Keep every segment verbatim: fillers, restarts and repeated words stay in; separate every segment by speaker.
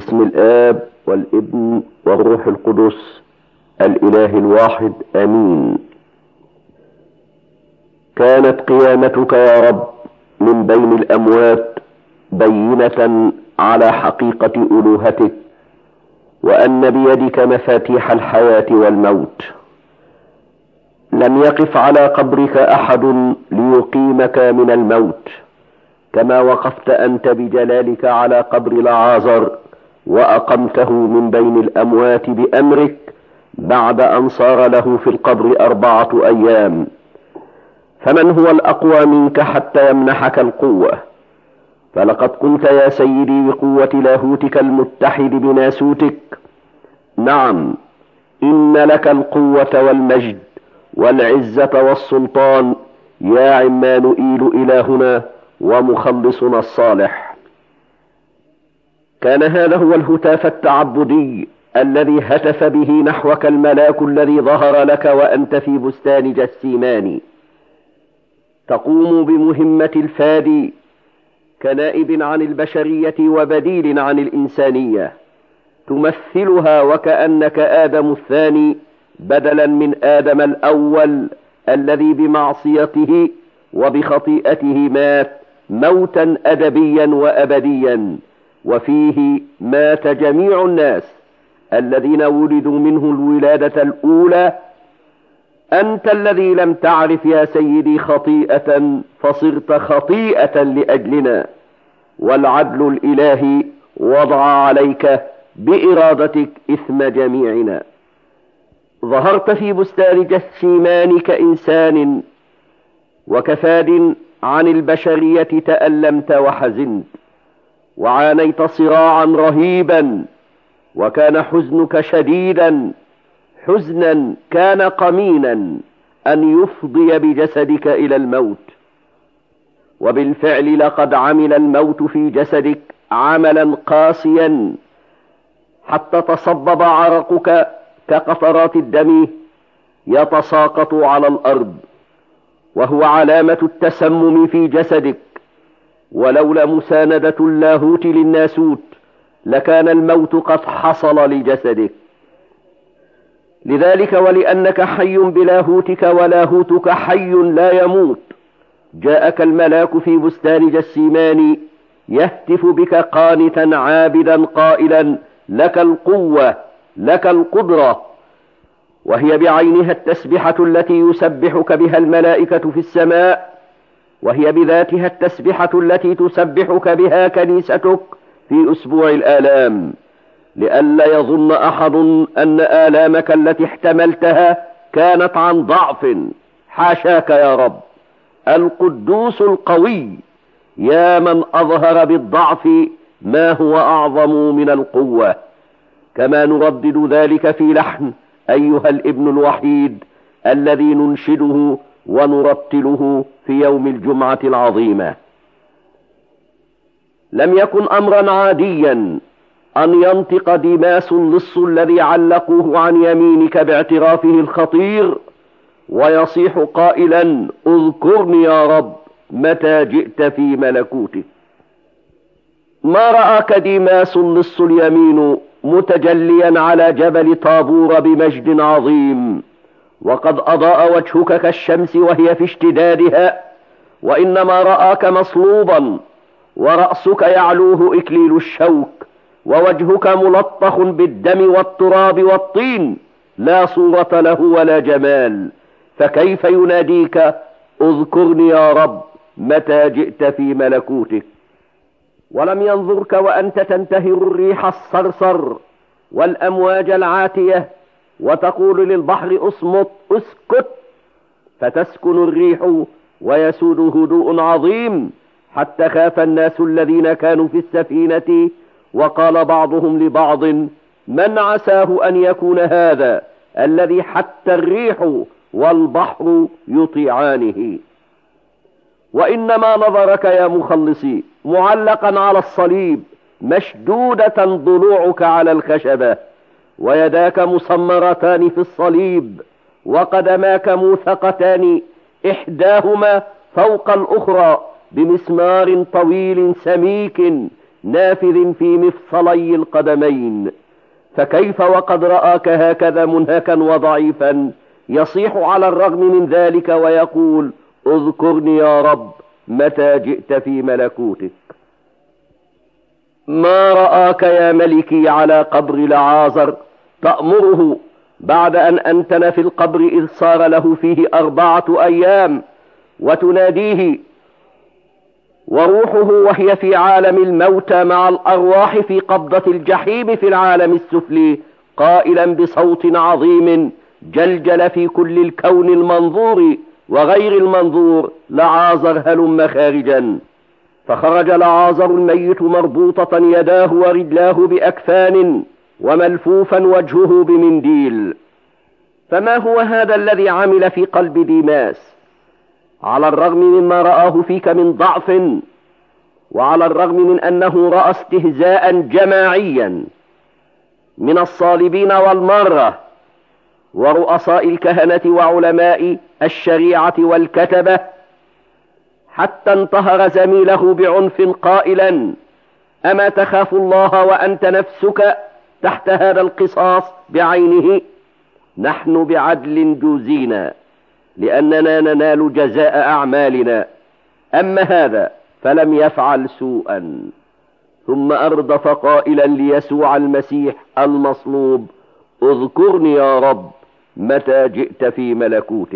Speaker 1: باسم الآب والابن والروح القدس الإله الواحد آمين. كانت قيامتك يا رب من بين الأموات بينة على حقيقة ألوهتك، وأن بيدك مفاتيح الحياة والموت. لم يقف على قبرك أحد ليقيمك من الموت، كما وقفت أنت بجلالك على قبر لعازر وأقمته من بين الأموات بأمرك بعد أن صار له في القبر أربعة أيام. فمن هو الأقوى منك حتى يمنحك القوة؟ فلقد قلت يا سيدي بقوة لاهوتك المتحد بناسوتك: نعم، إن لك القوة والمجد والعزة والسلطان يا عمانوئيل إلهنا ومخلصنا الصالح. كان هذا هو الهتاف التعبدي الذي هتف به نحوك الملاك الذي ظهر لك وأنت في بستان جسيماني. تقوم بمهمة الفادي كنائب عن البشرية وبديل عن الإنسانية، تمثلها وكأنك آدم الثاني بدلا من آدم الأول الذي بمعصيته وبخطيئته مات موتا أدبيا وأبديا، وفيه مات جميع الناس الذين ولدوا منه الولادة الأولى. أنت الذي لم تعرف يا سيدي خطيئة فصرت خطيئة لأجلنا، والعدل الإلهي وضع عليك بإرادتك إثم جميعنا. ظهرت في بستان جثيمان كإنسان وكفاد عن البشرية، تألمت وحزنت وعانيت صراعا رهيبا، وكان حزنك شديدا، حزنا كان قمينا أن يفضي بجسدك إلى الموت. وبالفعل لقد عمل الموت في جسدك عملا قاسيا حتى تصبب عرقك كقطرات الدم يتساقط على الأرض، وهو علامة التسمم في جسدك. ولولا مساندة اللاهوت للناسوت لكان الموت قد حصل لجسدك. لذلك ولأنك حي بلاهوتك ولاهوتك حي لا يموت، جاءك الملاك في بستان جسيماني يهتف بك قانتا عابدا قائلا: لك القوة، لك القدرة. وهي بعينها التسبحة التي يسبحك بها الملائكة في السماء، وهي بذاتها التسبحة التي تسبحك بها كنيستك في أسبوع الآلام، لئلا يظن أحد أن آلامك التي احتملتها كانت عن ضعف. حاشاك يا رب، القدوس القوي، يا من أظهر بالضعف ما هو أعظم من القوة. كما نردد ذلك في لحن أيها الابن الوحيد الذي ننشده ونرتله في يوم الجمعة العظيمة. لم يكن أمرا عاديا أن ينطق ديماس اللص الذي علقوه عن يمينك باعترافه الخطير ويصيح قائلا: اذكرني يا رب متى جئت في ملكوتك. ما رآك ديماس اللص اليمين متجليا على جبل طابور بمجد عظيم، وقد أضاء وجهك كالشمس وهي في اشتدادها، وإنما رآك مصلوبا ورأسك يعلوه إكليل الشوك، ووجهك ملطخ بالدم والتراب والطين، لا صورة له ولا جمال. فكيف يناديك: اذكرني يا رب متى جئت في ملكوتك؟ ولم ينظرك وأنت تنتهر الريح الصرصر والأمواج العاتية وتقول للبحر: اصمت، اسكت، فتسكن الريح ويسود هدوء عظيم، حتى خاف الناس الذين كانوا في السفينة، وقال بعضهم لبعض: من عساه أن يكون هذا الذي حتى الريح والبحر يطيعانه. وإنما نظرك يا مخلصي معلقا على الصليب، مشدودة ضلوعك على الخشبة، ويداك مسمرتان في الصليب، وقدماك موثقتان إحداهما فوق الأخرى بمسمار طويل سميك نافذ في مفصلي القدمين، فكيف وقد رآك هكذا منهكا وضعيفا يصيح على الرغم من ذلك ويقول اذكرني يا رب متى جئت في ملكوتك. ما رآك يا ملكي على قبر لعازر تأمره بعد أن أنتن في القبر إذ صار له فيه أربعة أيام، وتناديه وروحه وهي في عالم الموتى مع الأرواح في قبضة الجحيم في العالم السفلي، قائلا بصوت عظيم جلجل في كل الكون المنظور وغير المنظور لعازر هلم خارجا. فخرج لعازر الميت مربوطة يداه ورجلاه بأكفان وملفوفا وجهه بمنديل. فما هو هذا الذي عمل في قلب ديماس؟ على الرغم مما رآه فيك من ضعف، وعلى الرغم من أنه رأى استهزاء جماعيا من الصالبين والمرة ورؤساء الكهنة وعلماء الشريعة والكتبة، حتى انتهر زميله بعنف قائلا أما تخاف الله وأنت نفسك تحت هذا القصاص بعينه؟ نحن بعدل جوزينا لأننا ننال جزاء أعمالنا، أما هذا فلم يفعل سوءا. ثم أردف قائلا ليسوع المسيح المصلوب اذكرني يا رب متى جئت في ملكوتك.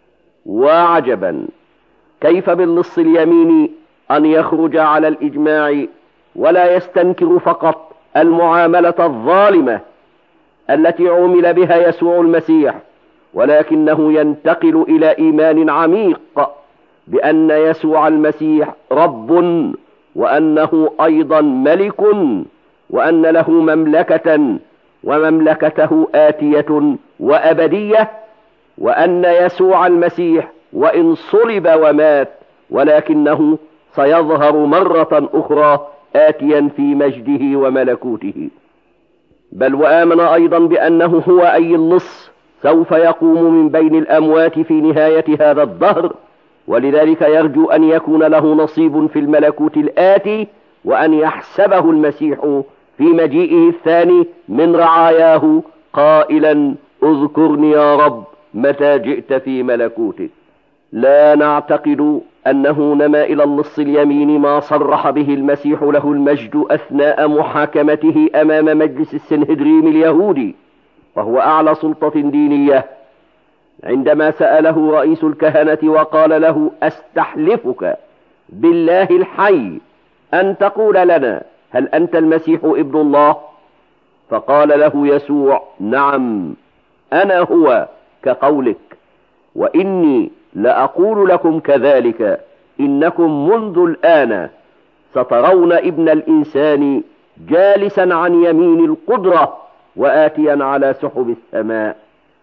Speaker 1: وعجبا كيف باللص اليمين أن يخرج على الإجماع ولا يستنكر فقط المعاملة الظالمة التي عمل بها يسوع المسيح، ولكنه ينتقل إلى إيمان عميق بأن يسوع المسيح رب، وأنه أيضا ملك، وأن له مملكة ومملكته آتية وأبدية، وأن يسوع المسيح وإن صلب ومات ولكنه سيظهر مرة أخرى آتيا في مجده وملكوته. بل وآمن أيضا بأنه هو أي اللص سوف يقوم من بين الأموات في نهاية هذا الدهر، ولذلك يرجو أن يكون له نصيب في الملكوت الآتي، وأن يحسبه المسيح في مجيئه الثاني من رعاياه قائلا اذكرني يا رب متى جئت في ملكوتك. لا نعتقد أنه نما إلى اللص اليمين ما صرح به المسيح له المجد أثناء محاكمته أمام مجلس السنهدريم اليهودي، وهو أعلى سلطة دينية، عندما سأله رئيس الكهنة وقال له أستحلفك بالله الحي أن تقول لنا هل أنت المسيح ابن الله؟ فقال له يسوع نعم أنا هو كقولك، وإني لأقول لكم كذلك إنكم منذ الآن سترون ابن الإنسان جالسا عن يمين القدرة وآتيا على سحب السماء.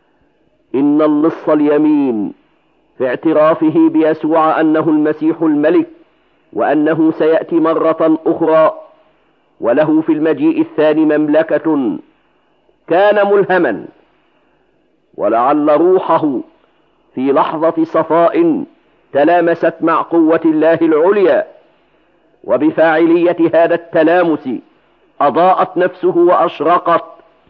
Speaker 1: إن اللص اليمين في اعترافه بيسوع أنه المسيح الملك وأنه سيأتي مرة أخرى وله في المجيء الثاني مملكة، كان ملهما، ولعل روحه في لحظة صفاء تلامست مع قوة الله العليا، وبفاعلية هذا التلامس أضاءت نفسه وأشرقت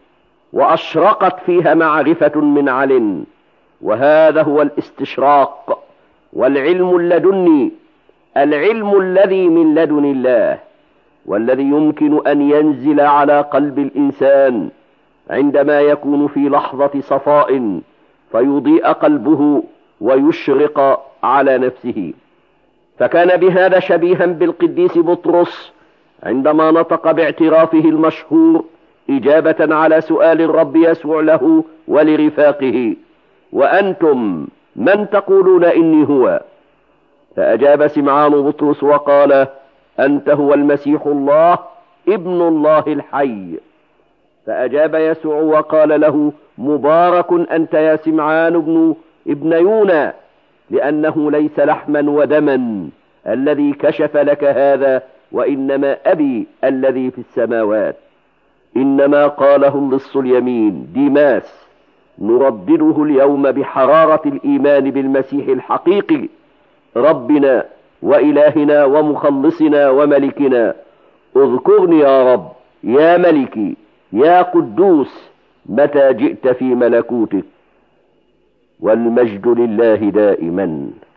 Speaker 1: وأشرقت فيها معرفة من علم، وهذا هو الاستشراق والعلم اللدني، العلم الذي من لدن الله، والذي يمكن أن ينزل على قلب الإنسان عندما يكون في لحظة صفاء فيضيء قلبه ويشرق على نفسه. فكان بهذا شبيها بالقديس بطرس عندما نطق باعترافه المشهور إجابة على سؤال الرب يسوع له ولرفاقه وأنتم من تقولون إني هو؟ فأجاب سمعان بطرس وقال أنت هو المسيح الله ابن الله الحي. فأجاب يسوع وقال له مبارك أنت يا سمعان ابن ابن يونا، لأنه ليس لحما ودما الذي كشف لك هذا، وإنما أبي الذي في السماوات. إنما قاله اللص اليمين ديماس نردده اليوم بحرارة الإيمان بالمسيح الحقيقي ربنا وإلهنا ومخلصنا وملكنا. اذكرني يا رب، يا ملكي، يا قدوس، متى جئت في ملكوتك. والمجد لله دائما.